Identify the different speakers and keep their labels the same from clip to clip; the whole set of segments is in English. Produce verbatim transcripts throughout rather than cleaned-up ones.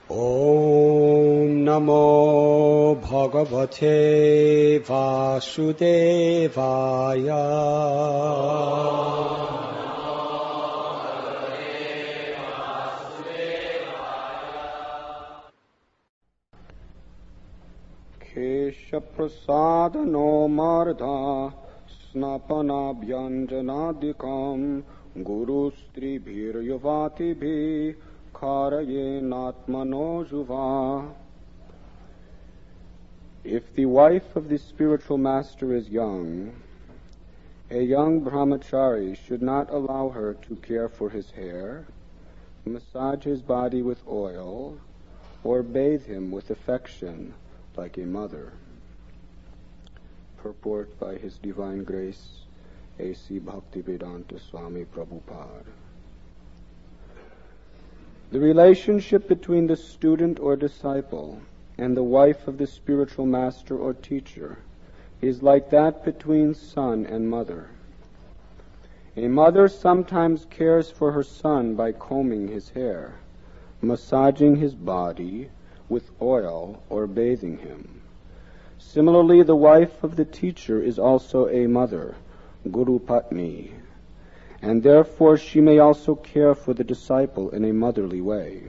Speaker 1: ॐ नमो भगवते वासुदेवाय। केशप्रसादनो मर्धा स्नपनाभ्यञ्जनादिकम् गुरुस्त्रीभिर्युवातिभिः कारयेनात्मनो जुवा. If the wife of the spiritual master is young, a young brahmachari should not allow her to care for his hair, massage his body with oil, or bathe him with affection like a mother. Purport by His Divine Grace, A C Bhaktivedanta Swami Prabhupada. The relationship between the student or disciple and the wife of the spiritual master or teacher is like that between son and mother. A mother sometimes cares for her son by combing his hair, massaging his body with oil, or bathing him. Similarly, the wife of the teacher is also a mother, Guru Patni, and therefore she may also care for the disciple in a motherly way.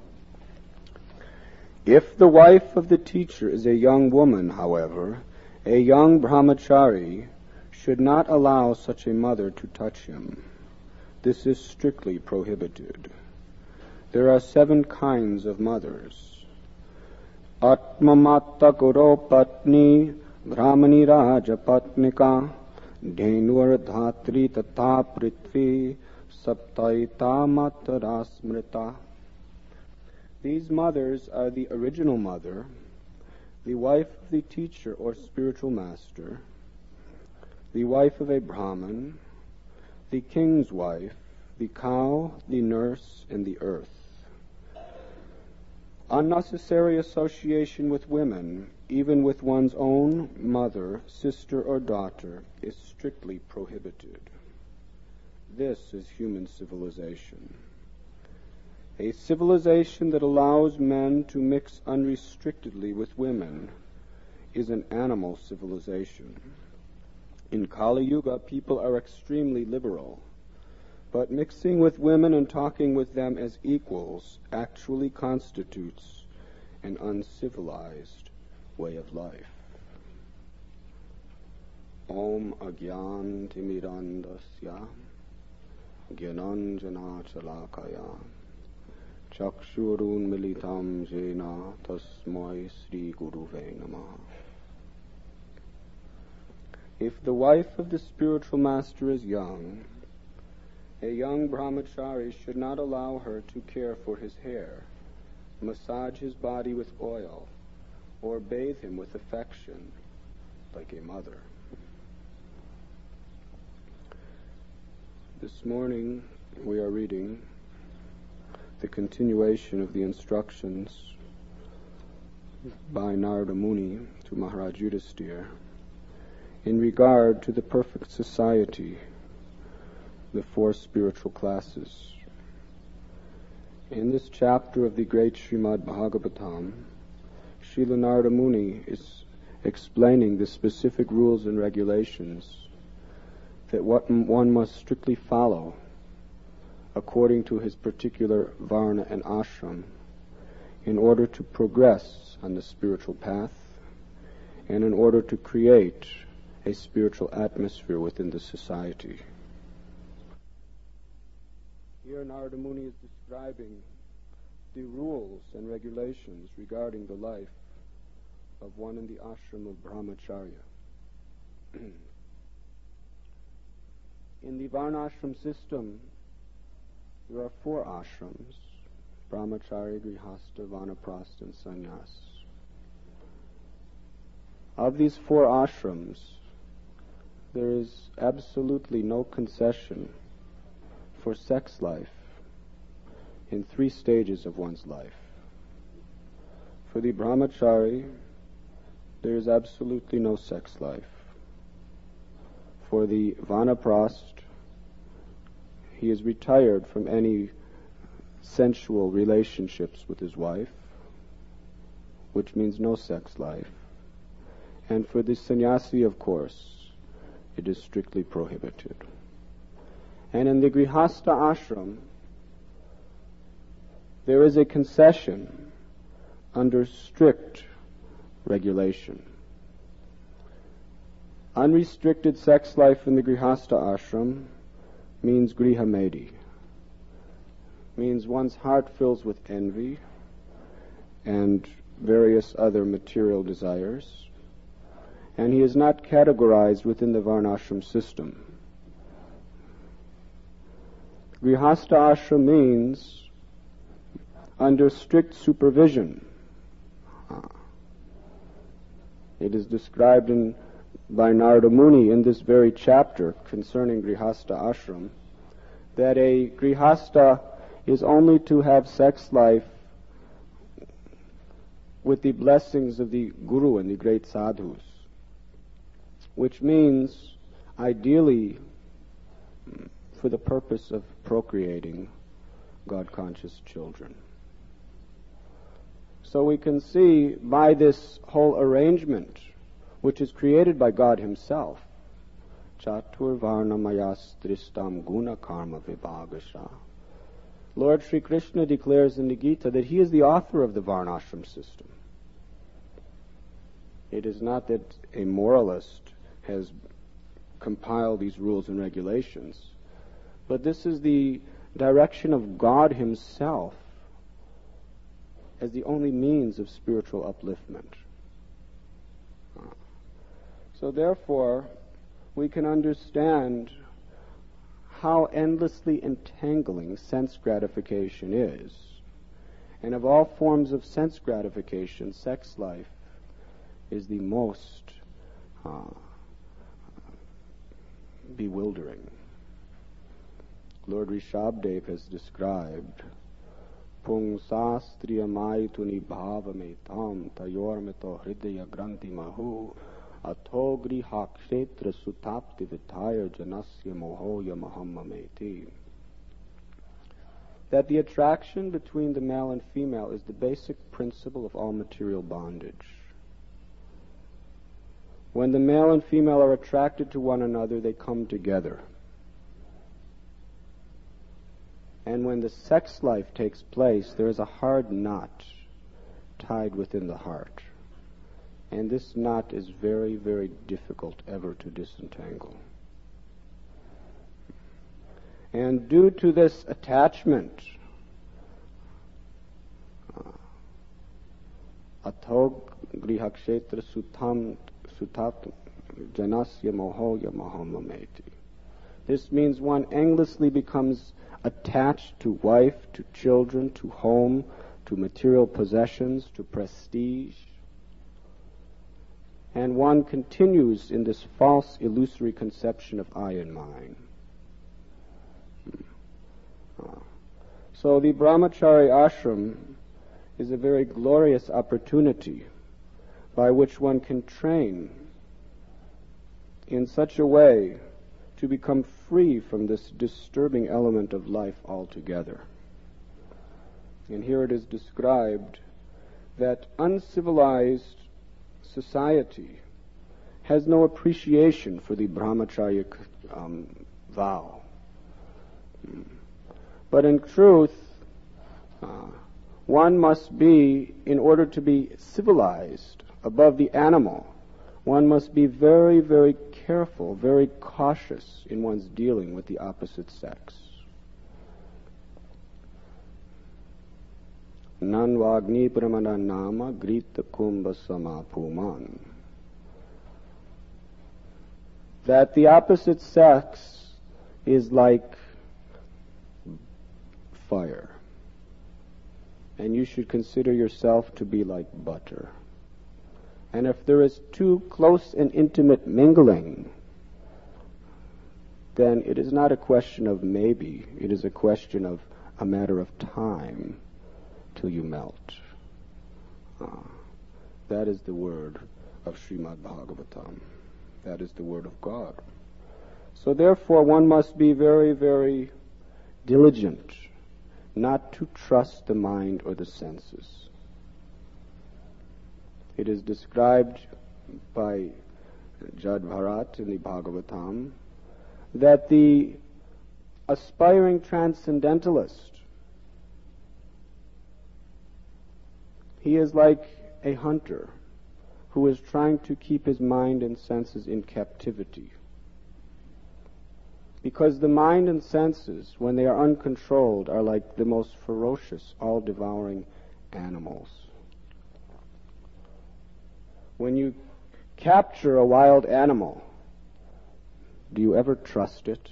Speaker 1: If the wife of the teacher is a young woman, however, a young brahmachari should not allow such a mother to touch him. This is strictly prohibited. There are seven kinds of mothers. Atmamatta Guru Patni Brahmani Raja Patnika Dhenur Dhatri Tatha Prithvi Saptaita Matara Smrita. These mothers are the original mother, the wife of the teacher or spiritual master, the wife of a Brahmin, the king's wife, the cow, the nurse, and the earth. Unnecessary association with women, even with one's own mother, sister, or daughter, is strictly prohibited. This is human civilization. A civilization that allows men to mix unrestrictedly with women is an animal civilization. In Kali Yuga, people are extremely liberal, but mixing with women and talking with them as equals actually constitutes an uncivilized way of life. Om Agyan Timirandasya Gyananjana Chalakaya Chakshurun Militam Jena Tasmai Sri Guruve Namaha. If the wife of the spiritual master is young, a young brahmachari should not allow her to care for his hair, massage his body with oil, or bathe him with affection like a mother. This morning we are reading the continuation of the instructions by Narada Muni to Maharaj Yudhisthira in regard to the perfect society, the four spiritual classes. In this chapter of the great Srimad Bhagavatam, Srila Narada Muni is explaining the specific rules and regulations that what one must strictly follow according to his particular varna and ashram in order to progress on the spiritual path and in order to create a spiritual atmosphere within the society. Here Narada Muni is describing the rules and regulations regarding the life of one in the ashram of brahmacharya. In the varnashram system, there are four ashrams: brahmachari, grihastha, vanaprastha, and sannyas. Of these four ashrams, there is absolutely no concession for sex life in three stages of one's life. For the brahmachari, there is absolutely no sex life. For the vanaprastha, he is retired from any sensual relationships with his wife. which means no sex life. And for the sannyasi, of course, it is strictly prohibited. And in the Grihastha ashram, there is a concession under strict regulation. Unrestricted sex life in the Grihastha ashram means grihamedi, means one's heart fills with envy and various other material desires, and he is not categorized within the varnashram system. Grihastha ashram means under strict supervision. It is described in, by Narada Muni in this very chapter concerning Grihastha ashram, that a Grihastha is only to have sex life with the blessings of the Guru and the great sadhus, which means ideally for the purpose of procreating God-conscious children. So we can see by this whole arrangement, which is created by God Himself, Chatur Varna Mayas Tristam Guna Karma Vibhagasha, Lord Sri Krishna declares in the Gita that He is the author of the Varnashram system. It is not that a moralist has compiled these rules and regulations, but this is the direction of God Himself as the only means of spiritual upliftment. So therefore, we can understand how endlessly entangling sense gratification is. And of all forms of sense gratification, sex life is the most uh, bewildering. Lord Rishabdev has described Pungsastriya maituni bhavametam tayormito hridaya granti mahu atogri hakshetra sutapti vitaya janasya mohoya mahammameti. That the attraction between the male and female is the basic principle of all material bondage. When the male and female are attracted to one another, they come together. And when the sex life takes place, there is a hard knot tied within the heart. And this knot is very, very difficult ever to disentangle. And due to this attachment, atog grihakshetra sutam sutat janasya mohoya mahammameti. This means one endlessly becomes attached to wife, to children, to home, to material possessions, to prestige. And one continues in this false, illusory conception of I and mine. Uh, so the Brahmachari ashram is a very glorious opportunity by which one can train in such a way to become free from this disturbing element of life altogether. And here it is described that uncivilized society has no appreciation for the brahmacharya um, vow. But in truth, uh, one must be, in order to be civilized above the animal, one must be very, very careful, very cautious in one's dealing with the opposite sex. Nanvagni pramana nama grita kumbha samapuman. That the opposite sex is like fire. And you should consider yourself to be like butter. And if there is too close and intimate mingling, then it is not a question of maybe, it is a question of a matter of time till you melt. Ah, that is the word of Srimad Bhagavatam. That is the word of God. So therefore one must be very, very diligent not to trust the mind or the senses. It is described by Jad Bharat in the Bhagavatam that the aspiring transcendentalist, he is like a hunter who is trying to keep his mind and senses in captivity. Because the mind and senses, when they are uncontrolled, are like the most ferocious, all-devouring animals. When you capture a wild animal, do you ever trust it?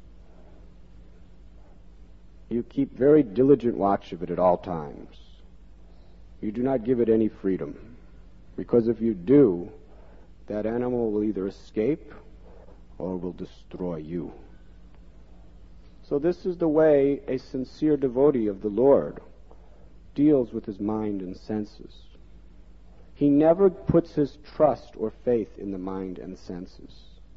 Speaker 1: You keep very diligent watch of it at all times. You do not give it any freedom, because if you do, that animal will either escape or will destroy you. So this is the way a sincere devotee of the Lord deals with his mind and senses. He never puts his trust or faith in the mind and senses.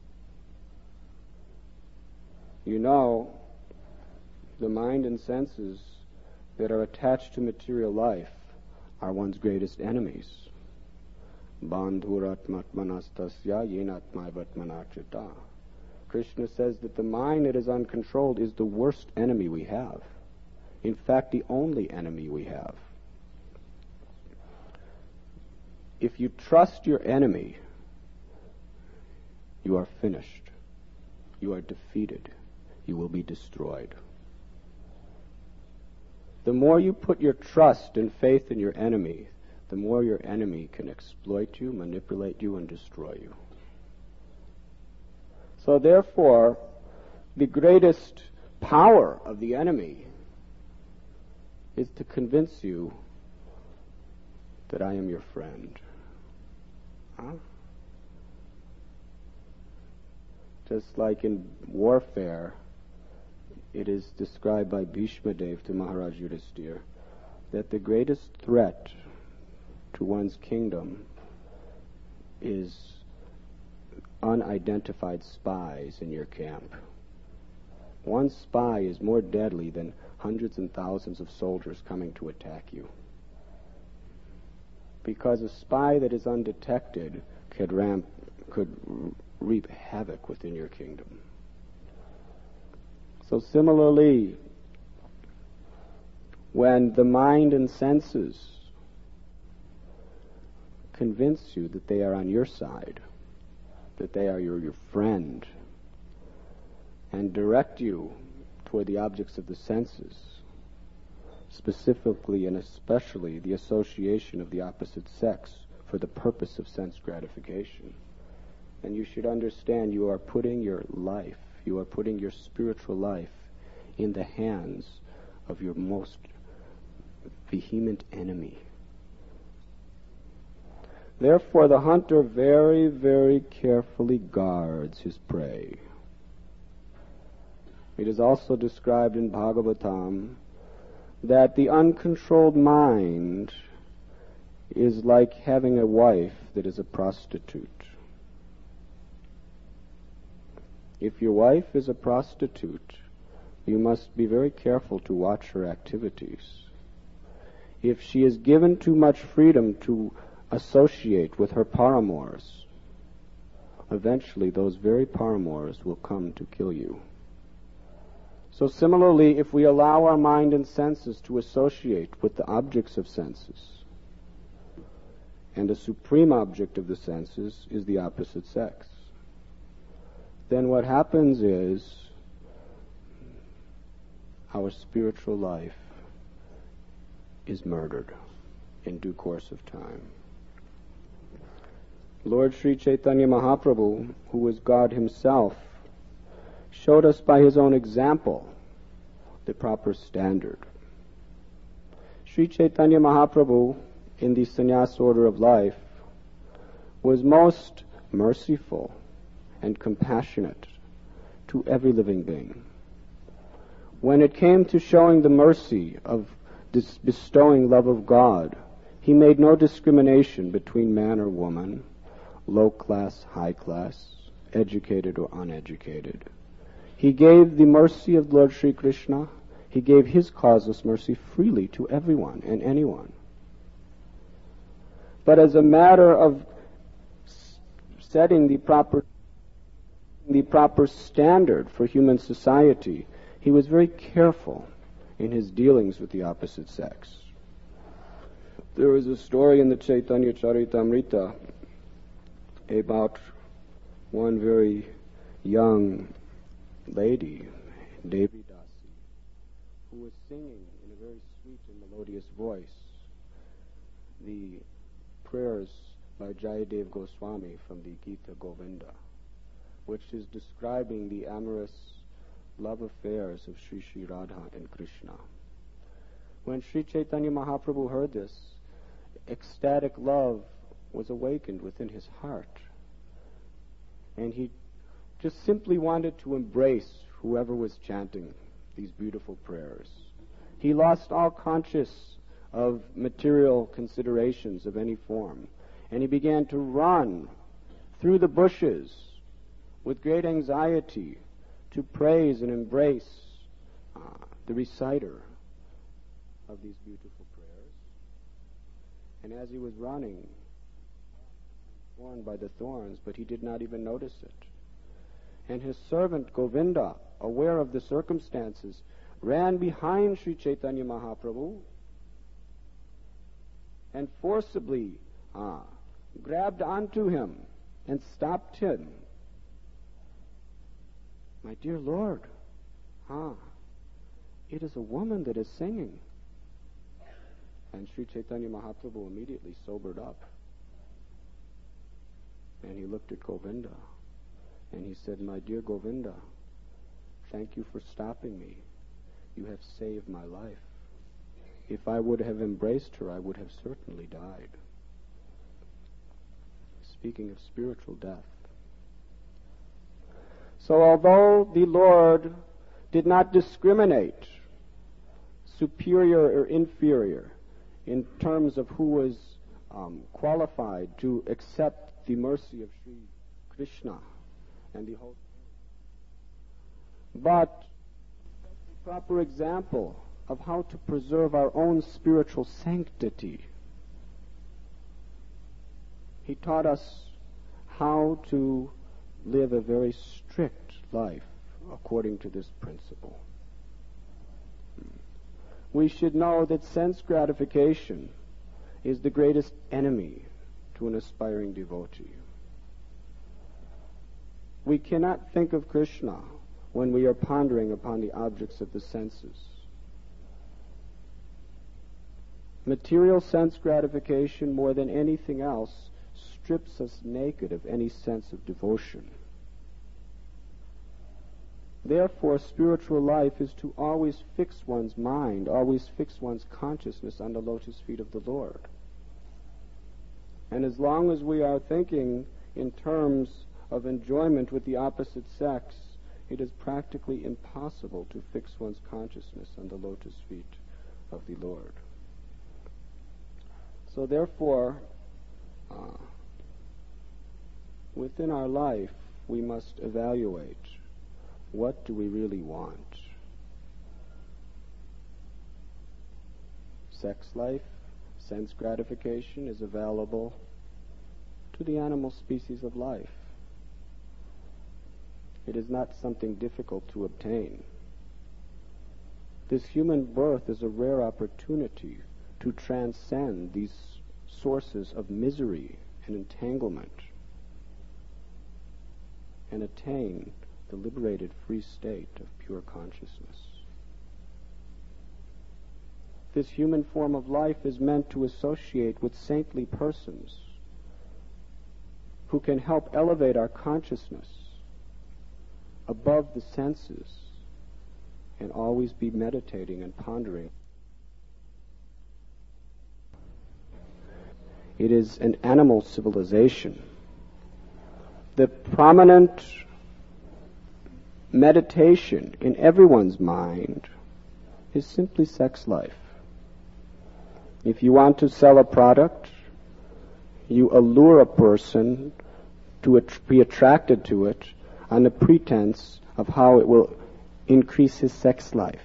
Speaker 1: You know, the mind and senses that are attached to material life are one's greatest enemies. Bandhuratmatmanastasya yenatmaivatmanachita. Krishna says that the mind that is uncontrolled is the worst enemy we have. In fact, the only enemy we have. If you trust your enemy, you are finished. You are defeated. You will be destroyed. The more you put your trust and faith in your enemy, the more your enemy can exploit you, manipulate you, and destroy you. So therefore, the greatest power of the enemy is to convince you that I am your friend. Huh? Just like in warfare, it is described by Bhishma Dev to Maharaj Yudhisthira that the greatest threat to one's kingdom is unidentified spies in your camp. One spy is more deadly than hundreds and thousands of soldiers coming to attack you. Because a spy that is undetected could, ramp, could reap havoc within your kingdom. So similarly, when the mind and senses convince you that they are on your side, that they are your, your friend, and direct you toward the objects of the senses, specifically and especially the association of the opposite sex for the purpose of sense gratification, and you should understand you are putting your life, you are putting your spiritual life in the hands of your most vehement enemy. Therefore, the hunter very, very carefully guards his prey. It is also described in Bhagavatam that the uncontrolled mind is like having a wife that is a prostitute. If your wife is a prostitute, you must be very careful to watch her activities. If she is given too much freedom to associate with her paramours, eventually those very paramours will come to kill you. So similarly, if we allow our mind and senses to associate with the objects of senses, and the supreme object of the senses is the opposite sex, then what happens is our spiritual life is murdered in due course of time. Lord Sri Chaitanya Mahaprabhu, who was God himself, showed us by his own example the proper standard. Sri Chaitanya Mahaprabhu, in the sannyas order of life, was most merciful and compassionate to every living being. When it came to showing the mercy of this bestowing love of God, he made no discrimination between man or woman, low class, high class, educated or uneducated. He gave the mercy of Lord Sri Krishna, he gave his causeless mercy freely to everyone and anyone. but as a matter of setting the proper the proper standard for human society, he was very careful in his dealings with the opposite sex. There is a story in the Chaitanya Charitamrita about one very young lady, Devi Dasi, who was singing in a very sweet and melodious voice the prayers by Jayadev Goswami from the Gita Govinda, which is describing the amorous love affairs of Sri Sri Radha and Krishna. When Sri Chaitanya Mahaprabhu heard this, ecstatic love was awakened within his heart, and he just simply wanted to embrace whoever was chanting these beautiful prayers. He lost all conscious of material considerations of any form, and he began to run through the bushes with great anxiety to praise and embrace uh, the reciter of these beautiful prayers. And as he was running, torn by the thorns, but he did not even notice it. And his servant Govinda, aware of the circumstances, ran behind Sri Chaitanya Mahaprabhu and forcibly uh, grabbed onto him and stopped him. My dear Lord, ah, it is a woman that is singing. And Sri Chaitanya Mahaprabhu immediately sobered up. And he looked at Govinda and he said, my dear Govinda, thank you for stopping me. You have saved my life. If I would have embraced her, I would have certainly died. Speaking of spiritual death. So although the Lord did not discriminate superior or inferior in terms of who was um, qualified to accept the mercy of Sri Krishna and the whole, but the proper example of how to preserve our own spiritual sanctity. He taught us how to live a very strict life according to this principle. We should know that sense gratification is the greatest enemy to an aspiring devotee. We cannot think of Krishna when we are pondering upon the objects of the senses. Material sense gratification, more than anything else, strips us naked of any sense of devotion. Therefore, spiritual life is to always fix one's mind, always fix one's consciousness on the lotus feet of the Lord. And as long as we are thinking in terms of enjoyment with the opposite sex, it is practically impossible to fix one's consciousness on the lotus feet of the Lord. So therefore, uh, within our life, we must evaluate, what do we really want? Sex life, sense gratification is available to the animal species of life. It is not something difficult to obtain. This human birth is a rare opportunity to transcend these sources of misery and entanglement and attain the liberated free state of pure consciousness. This human form of life is meant to associate with saintly persons who can help elevate our consciousness above the senses and always be meditating and pondering. It is an animal civilization. The prominent meditation in everyone's mind is simply sex life. If you want to sell a product, you allure a person to at- be attracted to it on the pretense of how it will increase his sex life.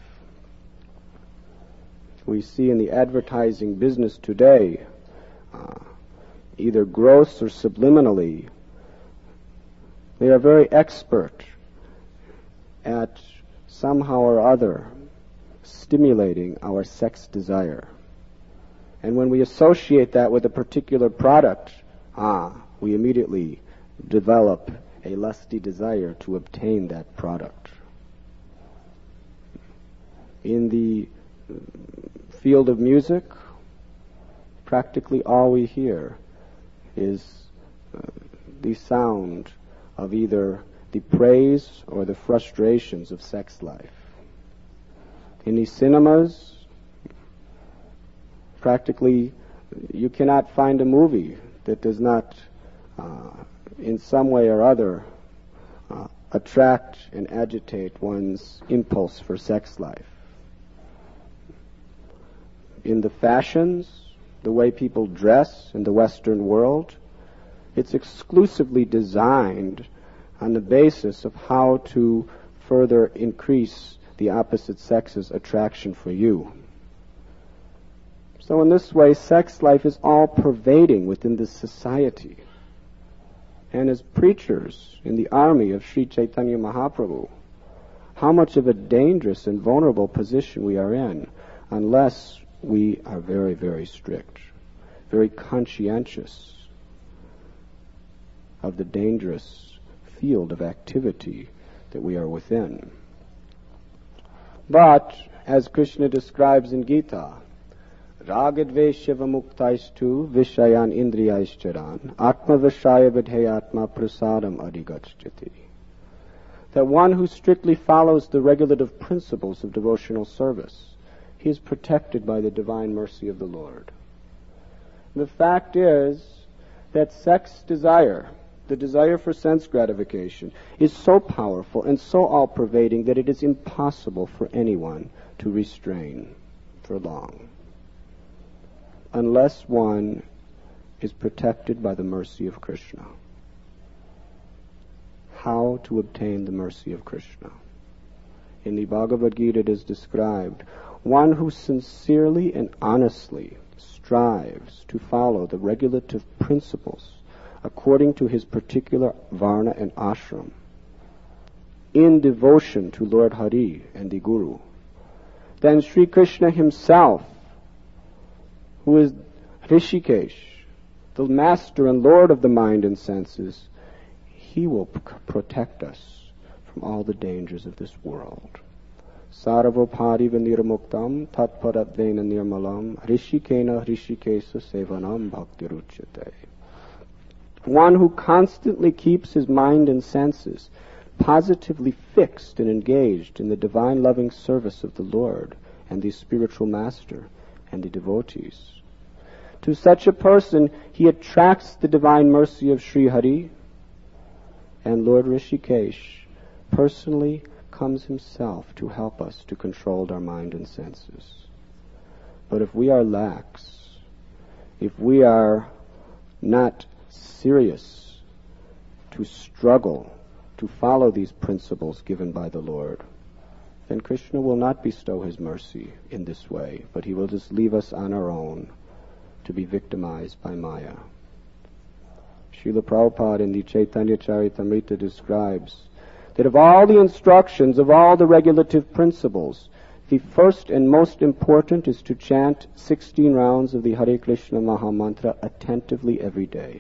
Speaker 1: We see in the advertising business today uh, either gross or subliminally, they are very expert at somehow or other stimulating our sex desire. And when we associate that with a particular product, ah, we immediately develop a lusty desire to obtain that product. In the field of music, practically all we hear is uh, the sound of either the praise or the frustrations of sex life. In the cinemas, practically you cannot find a movie that does not, uh, in some way or other, uh, attract and agitate one's impulse for sex life. In the fashions, the way people dress in the Western world, it's exclusively designed on the basis of how to further increase the opposite sex's attraction for you. So in this way, sex life is all pervading within this society. And as preachers in the army of Sri Chaitanya Mahaprabhu, how much of a dangerous and vulnerable position we are in unless we are very, very strict, very conscientious of the dangerous field of activity that we are within. But, as Krishna describes in Gita, Ragadveshya muktaistu vishayan indriyaischaran atma vishaya vidhe atma prasadam adhigachyati. That one who strictly follows the regulative principles of devotional service, he is protected by the divine mercy of the Lord. The fact is that sex desire, the desire for sense gratification, is so powerful and so all-pervading that it is impossible for anyone to restrain for long, unless one is protected by the mercy of Krishna. How to obtain the mercy of Krishna? In the Bhagavad Gita it is described, one who sincerely and honestly strives to follow the regulative principles according to his particular varna and ashram, in devotion to Lord Hari and the Guru, then Sri Krishna himself, who is Rishikesh, the master and lord of the mind and senses, he will p- protect us from all the dangers of this world. Sarvopari vinirmuktam tatparadvena nirmalam rishikena rishikesa sevanam bhaktiruchyate. One who constantly keeps his mind and senses positively fixed and engaged in the divine loving service of the Lord and the spiritual master and the devotees. To such a person, he attracts the divine mercy of Sri Hari, and Lord Rishikesh personally comes himself to help us to control our mind and senses. But if we are lax, if we are not serious to struggle to follow these principles given by the Lord, then Krishna will not bestow his mercy in this way, but he will just leave us on our own to be victimized by Maya. Srila Prabhupada in the Chaitanya Charitamrita describes that of all the instructions, of all the regulative principles, the first and most important is to chant sixteen rounds of the Hare Krishna Mahamantra attentively every day.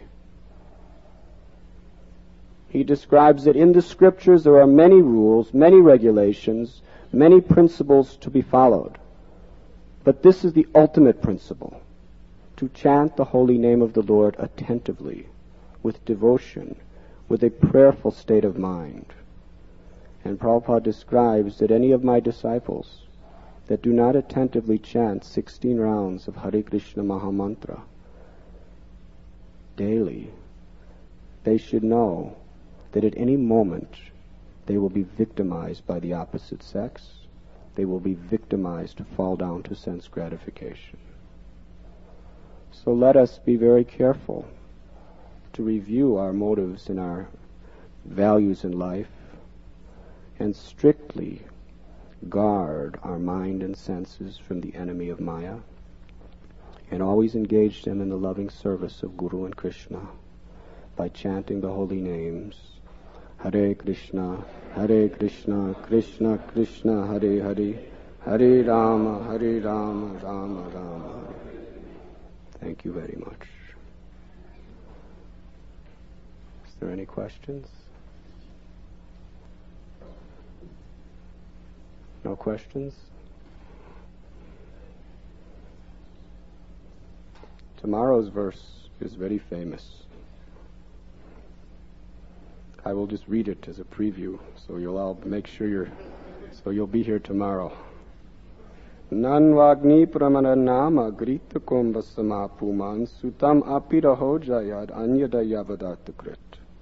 Speaker 1: He describes that in the scriptures there are many rules, many regulations, many principles to be followed. But this is the ultimate principle, to chant the holy name of the Lord attentively, with devotion, with a prayerful state of mind. And Prabhupada describes that any of my disciples that do not attentively chant sixteen rounds of Hare Krishna Mahamantra daily, they should know that at any moment they will be victimized by the opposite sex. They will be victimized to fall down to sense gratification. So let us be very careful to review our motives and our values in life and strictly guard our mind and senses from the enemy of Maya, and always engage them in the loving service of Guru and Krishna by chanting the holy names. Hare Krishna, Hare Krishna, Krishna Krishna, Hare Hare, Hare Rama, Hare Rama, Rama Rama. Thank you very much. Is there any questions? No questions? Tomorrow's verse is very famous. I will just read it as a preview, so you'll all make sure you're, so you'll be here tomorrow. Nanvagni pramananama grita kumbhasama puman sutam apiraho jayad anyada yavadatakrit.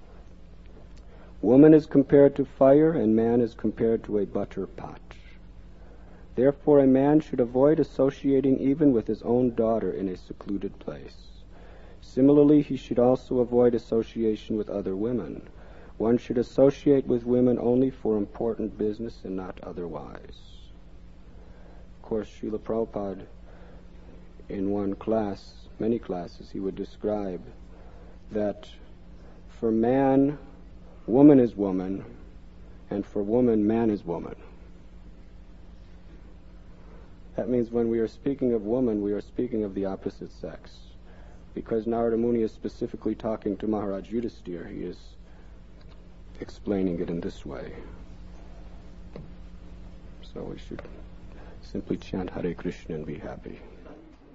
Speaker 1: Woman is compared to fire, and man is compared to a butter pot. Therefore, a man should avoid associating even with his own daughter in a secluded place. Similarly, he should also avoid association with other women. One should associate with women only for important business and not otherwise. Of course, Srila Prabhupada, in one class, many classes, he would describe that for man, woman is woman, and for woman, man is woman. That means when we are speaking of woman, we are speaking of the opposite sex. Because Narada Muni is specifically talking to Maharaj Yudhisthira, he is explaining it in this way. So we should simply chant Hare Krishna and be happy.